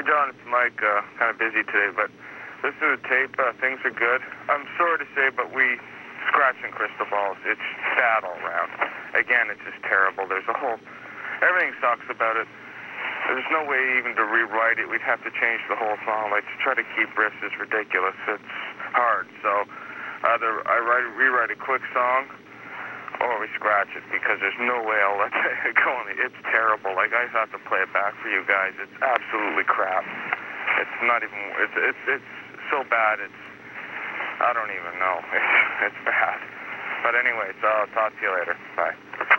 Hey, John, it's Mike. Kind of busy today, but listen to the tape. Things are good. I'm sorry to say, but we scratching crystal balls. It's bad all around. Again, it's just terrible. Everything sucks about it. There's no way even to rewrite it. We'd have to change the whole song. Like, to try to keep riffs is ridiculous. It's hard. So either I rewrite a quick song or we scratch it, because there's no way I'll let it go on. It's terrible. Like, I have to play it back for you guys. It's absolutely crap. It's not even, it's so bad, I don't even know. It's bad. But anyways, I'll talk to you later. Bye.